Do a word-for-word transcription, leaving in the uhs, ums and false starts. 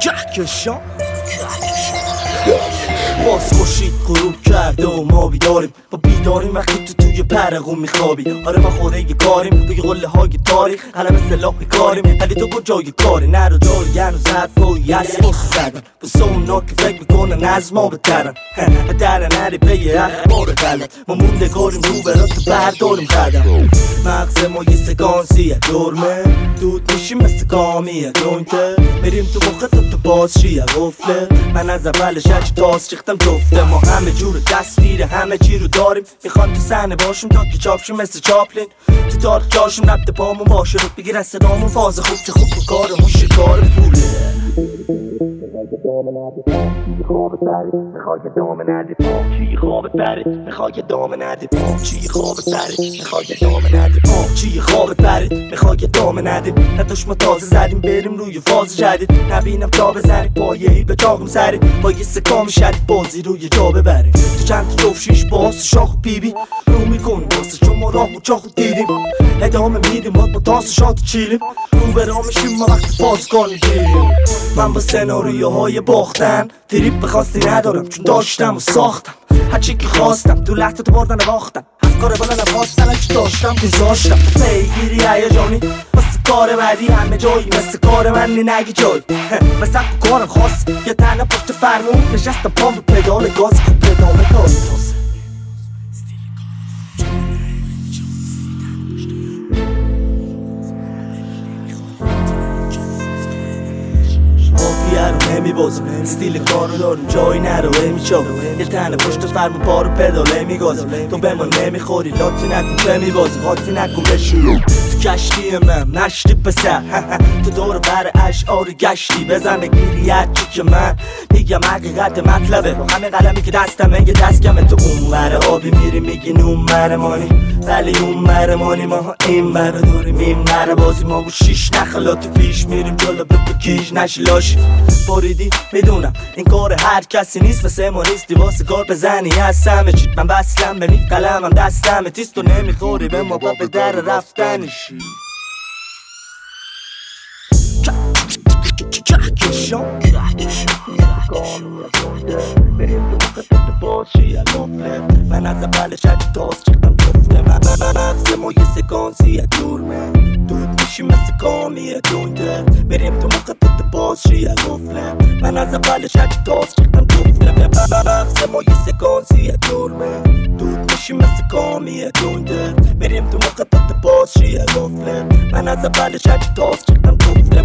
کهکشان باز خوشید غروب کرده و ما بیداریم با بیداریم وقتی تو توی پرقون میخوابی. آره ما خوره یه کاریم روی قله های تاریخ قلم سلاح کاریم ولی تو کجای کاری نرو داری هنوز حرفایی هست باسو زدن بسه اونا که فکر میکنن از ما بترن در نری پی اخبار غلط ما موندگاریم رو برات برداریم قدم. مغز ما یه سکانسیه دورمه دود میشیم مثل کامیه جوینته میریم تو مخت تو بازشیه غفله. من از اولش هرچی تاز چیختم جفته ما همه جور تصویر همه چی رو داریم میخوان تو صحنه باشیم تا که چاپشیم مثل چاپلین تو تاریخ جاشیم نبت پامون باشه رو بگیر از صدامون فاز خوب که خوب و کارمون شکار پوله. میخوای دام ندی پام چی خوابت بره میخوای دام ندی پام چی خوابت بره میخوای دام ندی پام چی خوابت بره میخوای دام ندی نداش ما تازه زدیم بریم روی فاز جدید نبینم تا بزنی پایه‌ای به چاقم سری با یه سکام شدید بازی روی جا ببریم تو چند تا جفت شیش باز شاخ پی بی رو میکنیم واسه شما راه و چاخو دیدیم ادامه میدیم ما با تاس شات چیلیم رو برا میشیم ما وقت فاز کار میگیریم. من با سناریوهای باختن تریپ بخواستی ندارم چون داشتم و ساختم هرچی که خواستم تو لحظه تو بردن باختم افکار بالا نباستن هرچی داشتم گذاشتم پیگیری هیجانی واسه کار بعدی همه جایی مثل کار من نگی جایی مثل کارم خاص یه تنه پشت فرمون نشستم پام رو پدال گاز خوب پدامه کاری تازه رو نمیبازم استیل کارو دارم جایی نروه میچاوم یه تنه پشت فرمون پارو پداله میگازم تو به ما نمیخوری لاتی نکن چه میبازی حاتی نکن بشیرم تو کشتی من نشتی پسر تو دور بر اشعار گشتی بزن گیری هرچی که من میگم حقیقت مطلبه با همه قلمی که دستمه یه دست کمه تو اون بره آبی میری میگی اون مرمانی ولی اون مرمانی ما ها این بره داریم این بره بازی ما بود شیش نخلات پیش میریم جلو به کیش نشی لاشی باریدی میدونم این کار هر کسی نیست واسه ما نیستی واسه کار بزنی از همه چیت من بسلم به می قلمم دستم تیست و نمیخوری به ما با به در رفتنشی کهکشان من از اولش هرچی تاز چیختم جفته من مغز ما یه سکانسیه دورمه دود میشیم مثل کامیه جوینته بریم تو مخت تو بازشیه غفله. من از اولش هرچی تاز چیختم جفته مغز ما یه سکانسیه دورمه دود میشیم مثل کامیه جوینته بریم تو مخت تو بازشیه غفله. من از اولش هرچی تاز چیختم جفته